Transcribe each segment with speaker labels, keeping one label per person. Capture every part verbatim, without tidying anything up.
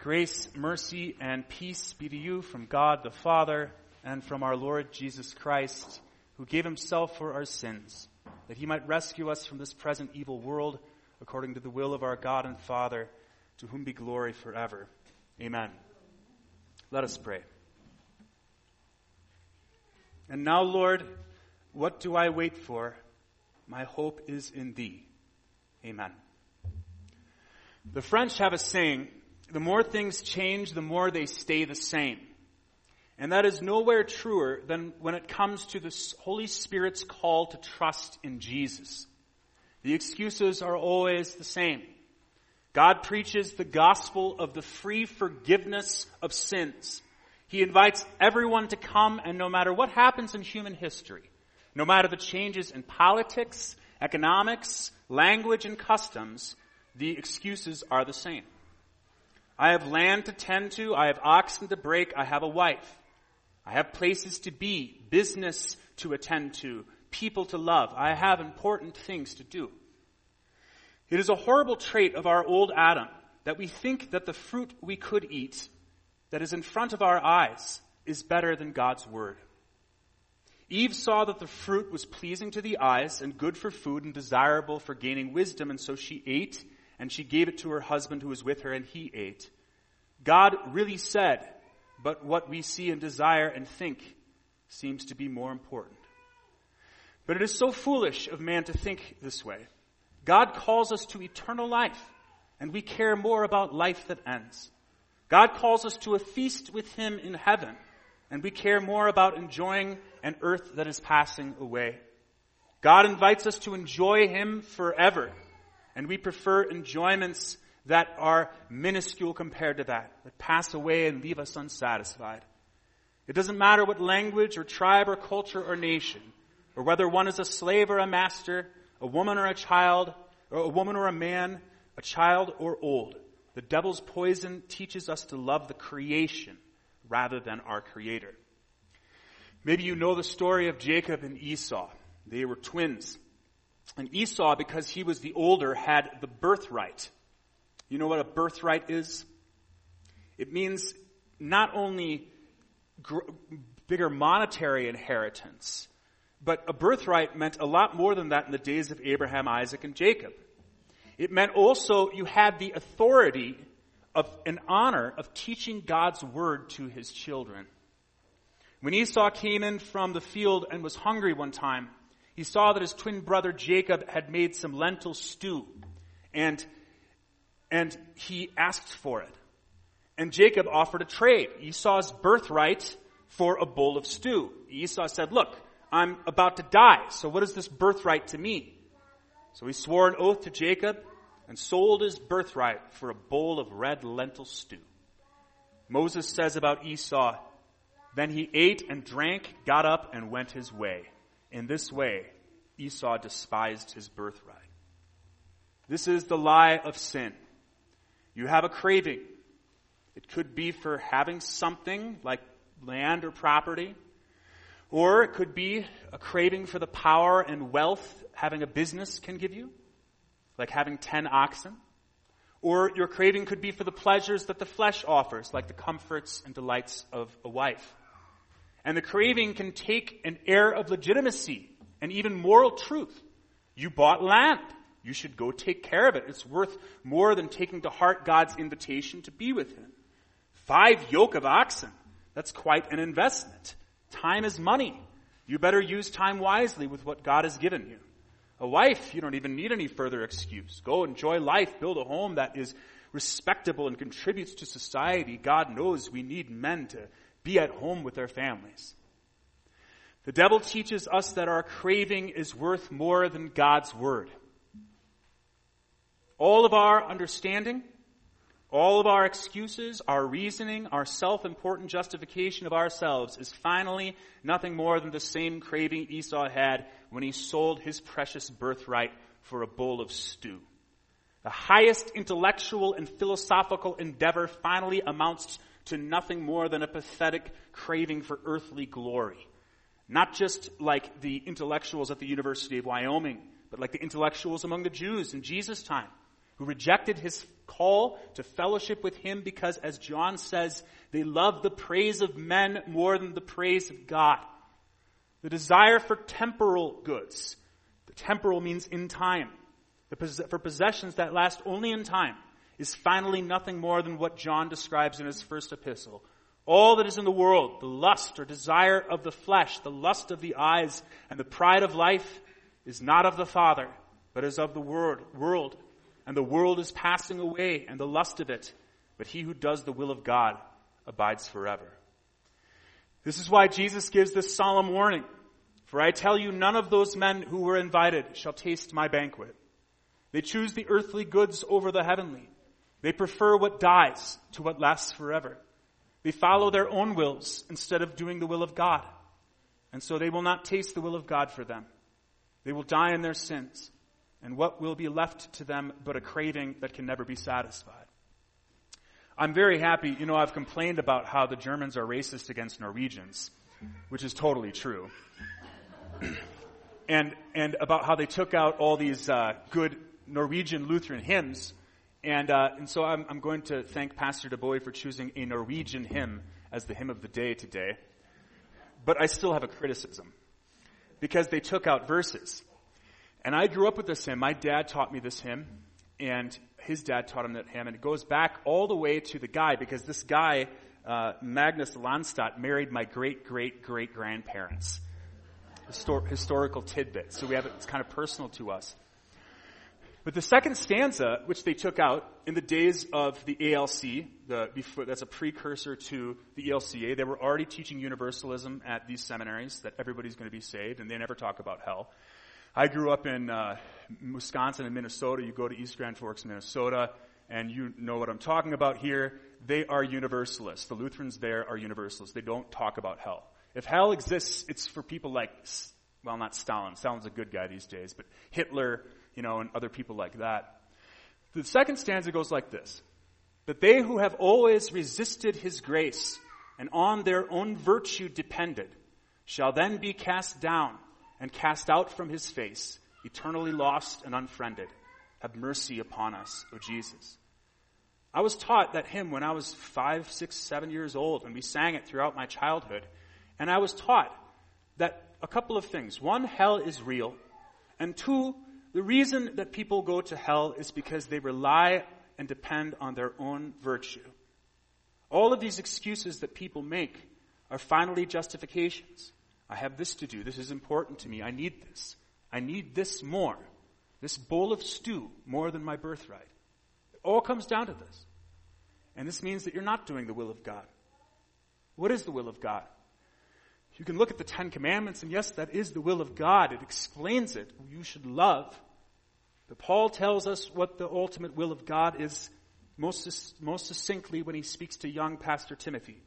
Speaker 1: Grace, mercy, and peace be to you from God the Father and from our Lord Jesus Christ, who gave himself for our sins, that he might rescue us from this present evil world, according to the will of our God and Father, to whom be glory forever. Amen. Let us pray. And now, Lord, what do I wait for? My hope is in thee. Amen. The French have a saying, the more things change, the more they stay the same. And that is nowhere truer than when it comes to the Holy Spirit's call to trust in Jesus. The excuses are always the same. God preaches the gospel of the free forgiveness of sins. He invites everyone to come, and no matter what happens in human history, no matter the changes in politics, economics, language, and customs, the excuses are the same. I have land to tend to, I have oxen to break, I have a wife. I have places to be, business to attend to, people to love. I have important things to do. It is a horrible trait of our old Adam that we think that the fruit we could eat that is in front of our eyes is better than God's word. Eve saw that the fruit was pleasing to the eyes and good for food and desirable for gaining wisdom, and so she ate, and she gave it to her husband who was with her, and he ate. God really said, but what we see and desire and think seems to be more important. But it is so foolish of man to think this way. God calls us to eternal life, and we care more about life that ends. God calls us to a feast with him in heaven, and we care more about enjoying an earth that is passing away. God invites us to enjoy him forever, and we prefer enjoyments that are minuscule compared to that, that pass away and leave us unsatisfied. It doesn't matter what language or tribe or culture or nation, or whether one is a slave or a master, a woman or a child, or a woman or a man, a child or old. The devil's poison teaches us to love the creation rather than our Creator. Maybe you know the story of Jacob and Esau. They were twins. And Esau, because he was the older, had the birthright. You know what a birthright is? It means not only gr- bigger monetary inheritance, but a birthright meant a lot more than that in the days of Abraham, Isaac, and Jacob. It meant also you had the authority of an honor of teaching God's word to his children. When Esau came in from the field and was hungry one time, he saw that his twin brother Jacob had made some lentil stew, and and he asked for it. And Jacob offered a trade, Esau's birthright for a bowl of stew. Esau said, look, I'm about to die, so what is this birthright to me? So he swore an oath to Jacob and sold his birthright for a bowl of red lentil stew. Moses says about Esau, then he ate and drank, got up, and went his way. In this way, Esau despised his birthright. This is the lie of sin. You have a craving. It could be for having something like land or property, or it could be a craving for the power and wealth having a business can give you, like having ten oxen. Or your craving could be for the pleasures that the flesh offers, like the comforts and delights of a wife. And the craving can take an air of legitimacy and even moral truth. You bought land. You should go take care of it. It's worth more than taking to heart God's invitation to be with him. Five yoke of oxen. That's quite an investment. Time is money. You better use time wisely with what God has given you. A wife, you don't even need any further excuse. Go enjoy life. Build a home that is respectable and contributes to society. God knows we need men to be at home with their families. The devil teaches us that our craving is worth more than God's word. All of our understanding, all of our excuses, our reasoning, our self-important justification of ourselves is finally nothing more than the same craving Esau had when he sold his precious birthright for a bowl of stew. The highest intellectual and philosophical endeavor finally amounts to nothing more than a pathetic craving for earthly glory. Not just like the intellectuals at the University of Wyoming, but like the intellectuals among the Jews in Jesus' time, who rejected his call to fellowship with him because, as John says, they love the praise of men more than the praise of God. The desire for temporal goods. The temporal means in time. The, for possessions that last only in time is finally nothing more than what John describes in his first epistle. All that is in the world, the lust or desire of the flesh, the lust of the eyes, and the pride of life is not of the Father, but is of the world. And the world is passing away, and the lust of it. But he who does the will of God abides forever. This is why Jesus gives this solemn warning. For I tell you, none of those men who were invited shall taste my banquet. They choose the earthly goods over the heavenly. They prefer what dies to what lasts forever. They follow their own wills instead of doing the will of God. And so they will not taste the will of God for them. They will die in their sins. And what will be left to them but a craving that can never be satisfied? I'm very happy, you know, I've complained about how the Germans are racist against Norwegians, which is totally true. and and about how they took out all these uh, good Norwegian Lutheran hymns. And uh, and so I'm, I'm going to thank Pastor DeBoy for choosing a Norwegian hymn as the hymn of the day today. But I still have a criticism, because they took out verses. And I grew up with this hymn. My dad taught me this hymn, and his dad taught him that hymn. And it goes back all the way to the guy, because this guy, uh, Magnus Landstad, married my great-great-great-grandparents. Histor- historical tidbit. So we have it, it's kind of personal to us. But the second stanza, which they took out in the days of the A L C, the, before, that's a precursor to the E L C A, they were already teaching universalism at these seminaries, that everybody's going to be saved, and they never talk about hell. I grew up in uh, Wisconsin and Minnesota. You go to East Grand Forks, Minnesota, and you know what I'm talking about here. They are universalists. The Lutherans there are universalists. They don't talk about hell. If hell exists, it's for people like, well, not Stalin. Stalin's a good guy these days, but Hitler, you know, and other people like that. The second stanza goes like this. But they who have always resisted his grace and on their own virtue depended shall then be cast down and cast out from his face, eternally lost and unfriended. Have mercy upon us, O Jesus. I was taught that hymn when I was five, six, seven years old, and we sang it throughout my childhood. And I was taught that a couple of things. One, hell is real. And two, the reason that people go to hell is because they rely and depend on their own virtue. All of these excuses that people make are finally justifications. I have this to do. This is important to me. I need this. I need this more. This bowl of stew more than my birthright. It all comes down to this. And this means that you're not doing the will of God. What is the will of God? You can look at the Ten Commandments, and yes, that is the will of God. It explains it. You should love. But Paul tells us what the ultimate will of God is most, most succinctly when he speaks to young Pastor Timothy.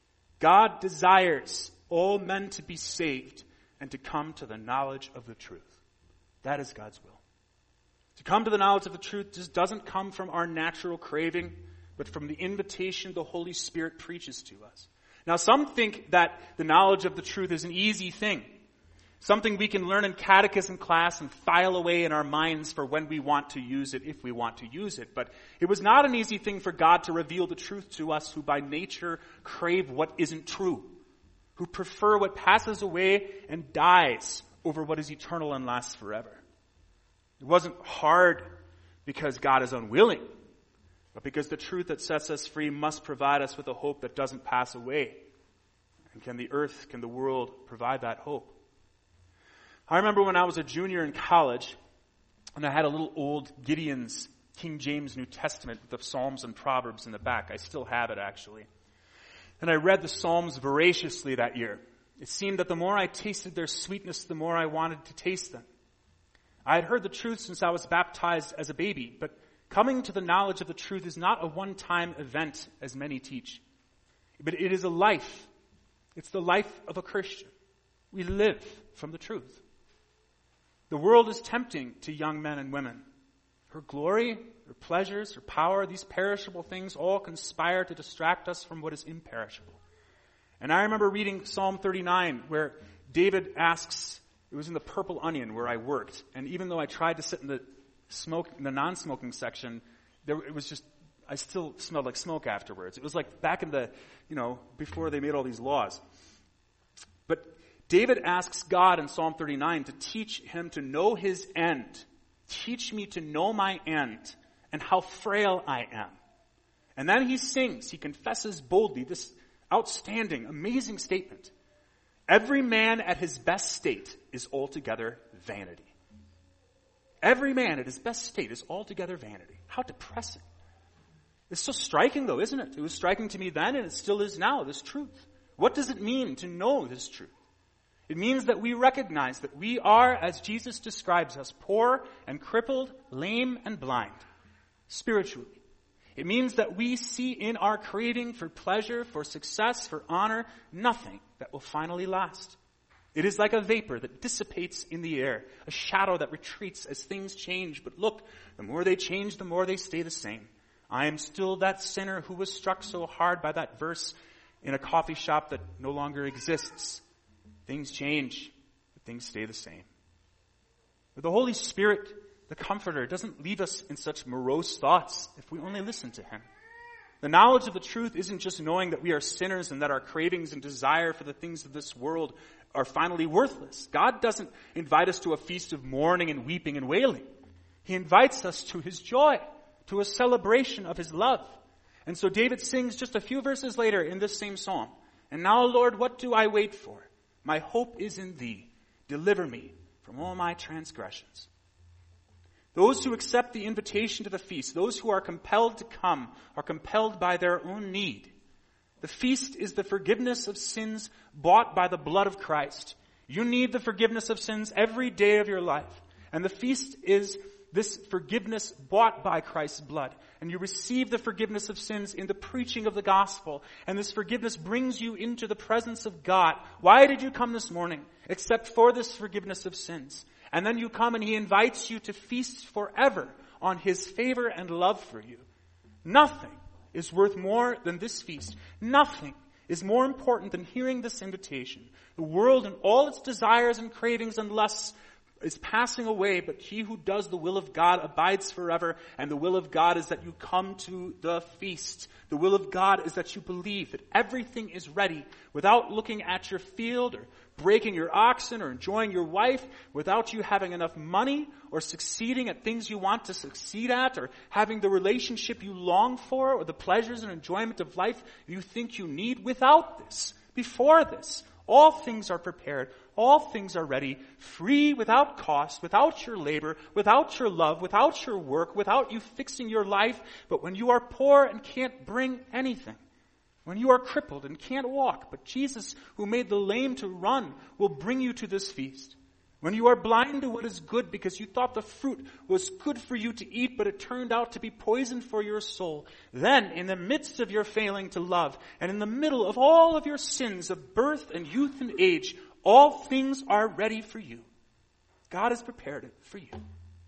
Speaker 1: God desires all men to be saved and to come to the knowledge of the truth. That is God's will. To come to the knowledge of the truth just doesn't come from our natural craving, but from the invitation the Holy Spirit preaches to us. Now, some think that the knowledge of the truth is an easy thing, something we can learn in catechism class and file away in our minds for when we want to use it, if we want to use it. But it was not an easy thing for God to reveal the truth to us who by nature crave what isn't true, who prefer what passes away and dies over what is eternal and lasts forever. It wasn't hard because God is unwilling, but because the truth that sets us free must provide us with a hope that doesn't pass away. And can the earth, can the world provide that hope? I remember when I was a junior in college, and I had a little old Gideon's King James New Testament with the Psalms and Proverbs in the back. I still have it, actually. And I read the Psalms voraciously that year. It seemed that the more I tasted their sweetness, the more I wanted to taste them. I had heard the truth since I was baptized as a baby, but coming to the knowledge of the truth is not a one-time event, as many teach. But it is a life. It's the life of a Christian. We live from the truth. The world is tempting to young men and women. Her glory, her pleasures, her power, these perishable things all conspire to distract us from what is imperishable. And I remember reading Psalm thirty-nine, where David asks, it was in the Purple Onion where I worked, and even though I tried to sit in the smoke, in the non-smoking section, there, it was just, I still smelled like smoke afterwards. It was like back in the, you know, before they made all these laws. But David asks God in Psalm thirty-nine to teach him to know his end. Teach me to know my end and how frail I am. And then he sings, he confesses boldly this outstanding, amazing statement. Every man at his best state is altogether vanity. Every man at his best state is altogether vanity. How depressing. It's so striking though, isn't it? It was striking to me then and it still is now, this truth. What does it mean to know this truth? It means that we recognize that we are, as Jesus describes us, poor and crippled, lame and blind, spiritually. It means that we see in our craving for pleasure, for success, for honor, nothing that will finally last. It is like a vapor that dissipates in the air, a shadow that retreats as things change. But look, the more they change, the more they stay the same. I am still that sinner who was struck so hard by that verse in a coffee shop that no longer exists. Things change, but things stay the same. But the Holy Spirit, the Comforter, doesn't leave us in such morose thoughts if we only listen to Him. The knowledge of the truth isn't just knowing that we are sinners and that our cravings and desire for the things of this world are finally worthless. God doesn't invite us to a feast of mourning and weeping and wailing. He invites us to His joy, to a celebration of His love. And so David sings just a few verses later in this same psalm. And now, Lord, what do I wait for? My hope is in Thee. Deliver me from all my transgressions. Those who accept the invitation to the feast, those who are compelled to come, are compelled by their own need. The feast is the forgiveness of sins bought by the blood of Christ. You need the forgiveness of sins every day of your life. And the feast is this forgiveness bought by Christ's blood. And you receive the forgiveness of sins in the preaching of the gospel. And this forgiveness brings you into the presence of God. Why did you come this morning? Except for this forgiveness of sins. And then you come and He invites you to feast forever on His favor and love for you. Nothing is worth more than this feast. Nothing is more important than hearing this invitation. The world and all its desires and cravings and lusts is passing away, but he who does the will of God abides forever. And the will of God is that you come to the feast. The will of God is that you believe that everything is ready without looking at your field or breaking your oxen or enjoying your wife, without you having enough money or succeeding at things you want to succeed at, or having the relationship you long for or the pleasures and enjoyment of life you think you need. Without this, before this, all things are prepared. All things are ready, free, without cost, without your labor, without your love, without your work, without you fixing your life. But when you are poor and can't bring anything, when you are crippled and can't walk, but Jesus, who made the lame to run, will bring you to this feast. When you are blind to what is good because you thought the fruit was good for you to eat, but it turned out to be poison for your soul, then in the midst of your failing to love, and in the middle of all of your sins of birth and youth and age, all things are ready for you. God has prepared it for you.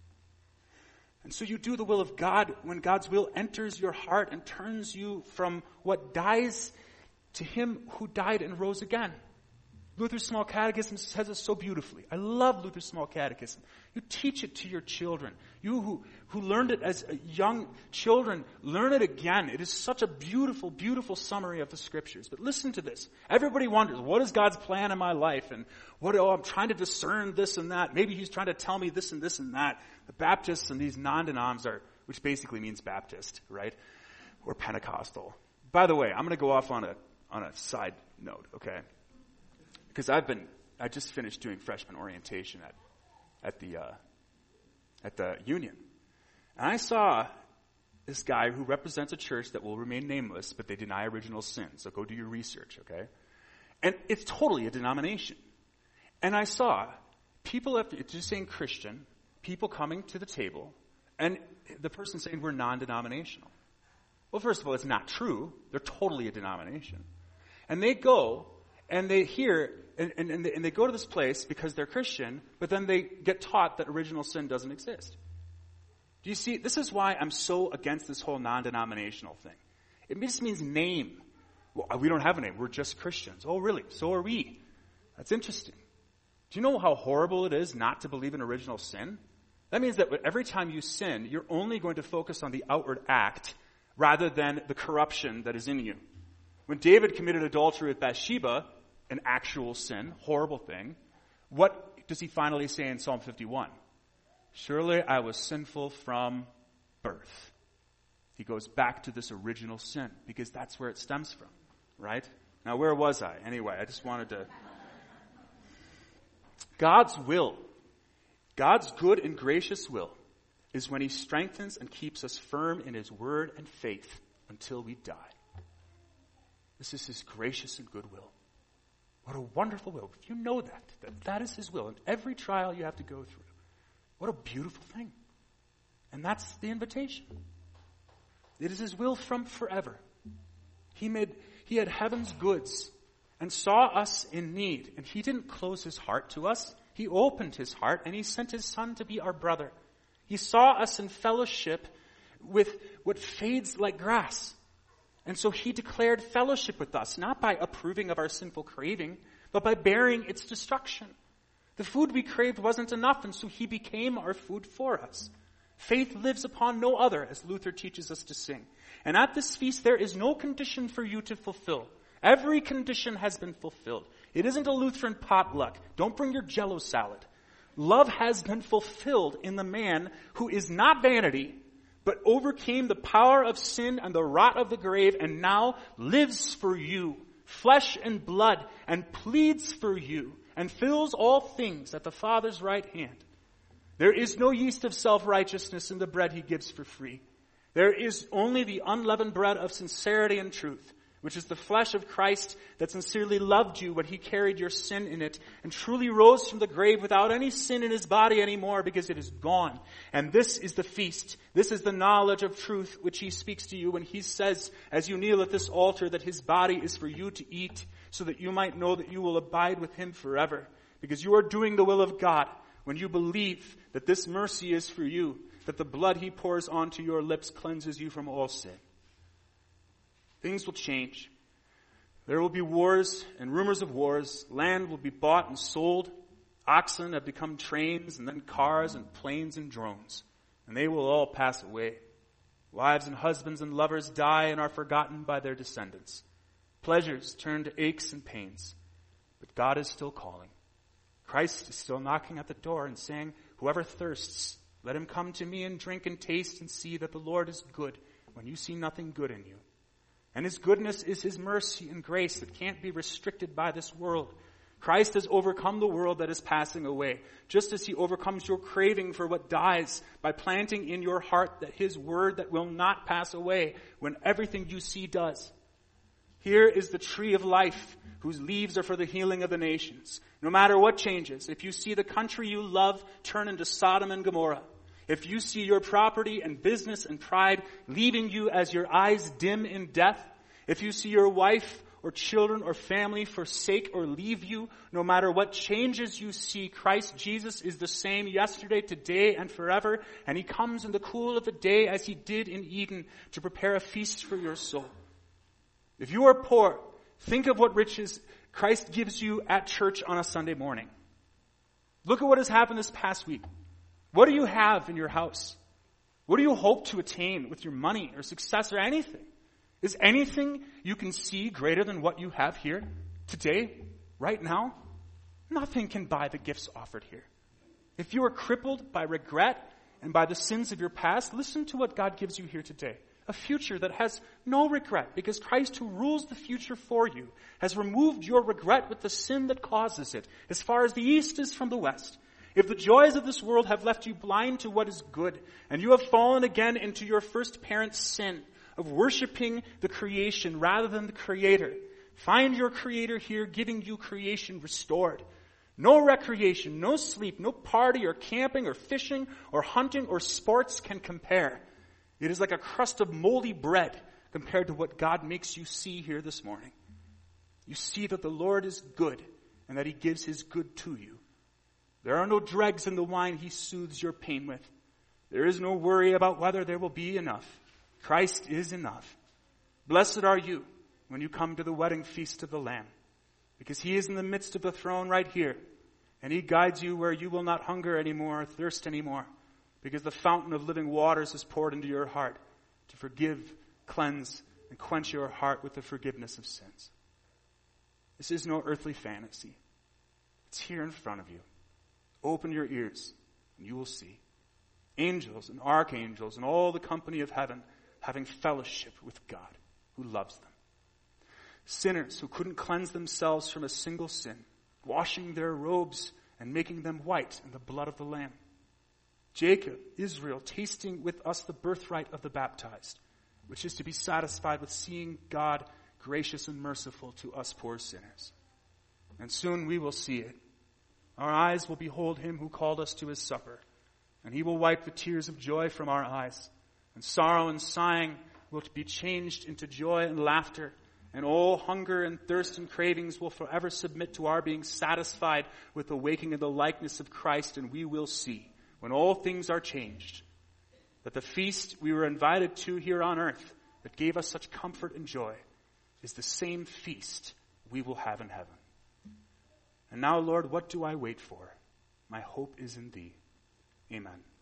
Speaker 1: And so you do the will of God when God's will enters your heart and turns you from what dies to Him who died and rose again. Luther's Small Catechism says it so beautifully. I love Luther's Small Catechism. You teach it to your children. You who, who learned it as young children, learn it again. It is such a beautiful, beautiful summary of the Scriptures. But listen to this. Everybody wonders, what is God's plan in my life? And what, oh, I'm trying to discern this and that. Maybe He's trying to tell me this and this and that. The Baptists and these non-denoms are, which basically means Baptist, right? Or Pentecostal. By the way, I'm going to go off on a, on a side note, okay? Because I've been, I just finished doing freshman orientation at, at the, uh, at the Union. And I saw this guy who represents a church that will remain nameless, but they deny original sin. So go do your research, okay? And it's totally a denomination. And I saw people, at the, it's just saying Christian, people coming to the table, and the person saying we're non-denominational. Well, first of all, it's not true. They're totally a denomination. And they go, and they hear, and, and, and, they, and they go to this place because they're Christian, but then they get taught that original sin doesn't exist. Do you see? This is why I'm so against this whole non-denominational thing. It just means name. Well, we don't have a name. We're just Christians. Oh, really? So are we. That's interesting. Do you know how horrible it is not to believe in original sin? That means that every time you sin, you're only going to focus on the outward act rather than the corruption that is in you. When David committed adultery with Bathsheba, an actual sin, horrible thing, what does he finally say in Psalm fifty-one? Surely I was sinful from birth. He goes back to this original sin because that's where it stems from, right? Now, where was I? Anyway, I just wanted to... God's will, God's good and gracious will, is when he strengthens and keeps us firm in his word and faith until we die. This is his gracious and good will. What a wonderful will. If you know that, that that is his will in every trial you have to go through, what a beautiful thing. And that's the invitation. It is his will from forever. He made, he had heaven's goods and saw us in need. And he didn't close his heart to us. He opened his heart and he sent his son to be our brother. He saw us in fellowship with what fades like grass. And so he declared fellowship with us, not by approving of our sinful craving, but by bearing its destruction. The food we craved wasn't enough, and so he became our food for us. Faith lives upon no other, as Luther teaches us to sing. And at this feast, there is no condition for you to fulfill. Every condition has been fulfilled. It isn't a Lutheran potluck. Don't bring your Jell-O salad. Love has been fulfilled in the man who is not vanity, but overcame the power of sin and the rot of the grave, and now lives for you, flesh and blood, and pleads for you, and fills all things at the Father's right hand. There is no yeast of self-righteousness in the bread he gives for free. There is only the unleavened bread of sincerity and truth, which is the flesh of Christ that sincerely loved you when he carried your sin in it and truly rose from the grave without any sin in his body anymore because it is gone. And this is the feast. This is the knowledge of truth which he speaks to you when he says, as you kneel at this altar, that his body is for you to eat so that you might know that you will abide with him forever. Because you are doing the will of God when you believe that this mercy is for you, that the blood he pours onto your lips cleanses you from all sin. Things will change. There will be wars and rumors of wars. Land will be bought and sold. Oxen have become trains, and then cars and planes and drones. And they will all pass away. Wives and husbands and lovers die and are forgotten by their descendants. Pleasures turn to aches and pains. But God is still calling. Christ is still knocking at the door and saying, whoever thirsts, let him come to me and drink and taste and see that the Lord is good when you see nothing good in you. And his goodness is his mercy and grace that can't be restricted by this world. Christ has overcome the world that is passing away, just as he overcomes your craving for what dies by planting in your heart that his word that will not pass away when everything you see does. Here is the tree of life, whose leaves are for the healing of the nations. No matter what changes, if you see the country you love turn into Sodom and Gomorrah, if you see your property and business and pride leaving you as your eyes dim in death, if you see your wife or children or family forsake or leave you, no matter what changes you see, Christ Jesus is the same yesterday, today, and forever, and he comes in the cool of the day as he did in Eden to prepare a feast for your soul. If you are poor, think of what riches Christ gives you at church on a Sunday morning. Look at what has happened this past week. What do you have in your house? What do you hope to attain with your money or success or anything? Is anything you can see greater than what you have here today, right now? Nothing can buy the gifts offered here. If you are crippled by regret and by the sins of your past, listen to what God gives you here today. A future that has no regret, because Christ, who rules the future for you, has removed your regret with the sin that causes it, as far as the east is from the west. If the joys of this world have left you blind to what is good, and you have fallen again into your first parent's sin of worshiping the creation rather than the Creator, find your Creator here giving you creation restored. No recreation, no sleep, no party or camping or fishing or hunting or sports can compare. It is like a crust of moldy bread compared to what God makes you see here this morning. You see that the Lord is good and that he gives his good to you. There are no dregs in the wine he soothes your pain with. There is no worry about whether there will be enough. Christ is enough. Blessed are you when you come to the wedding feast of the Lamb, because he is in the midst of the throne right here, and he guides you where you will not hunger anymore or thirst anymore. because the fountain of living waters is poured into your heart to forgive, cleanse, and quench your heart with the forgiveness of sins. This is no earthly fantasy. It's here in front of you. Open your ears, and you will see angels and archangels and all the company of heaven having fellowship with God who loves them. Sinners who couldn't cleanse themselves from a single sin, washing their robes and making them white in the blood of the Lamb. Jacob, Israel, tasting with us the birthright of the baptized, which is to be satisfied with seeing God gracious and merciful to us poor sinners. And soon we will see it. Our eyes will behold him who called us to his supper, and he will wipe the tears of joy from our eyes, and sorrow and sighing will be changed into joy and laughter, and all hunger and thirst and cravings will forever submit to our being satisfied with the waking of the likeness of Christ, and we will see, when all things are changed, that the feast we were invited to here on earth that gave us such comfort and joy is the same feast we will have in heaven. And now, Lord, what do I wait for? My hope is in thee. Amen.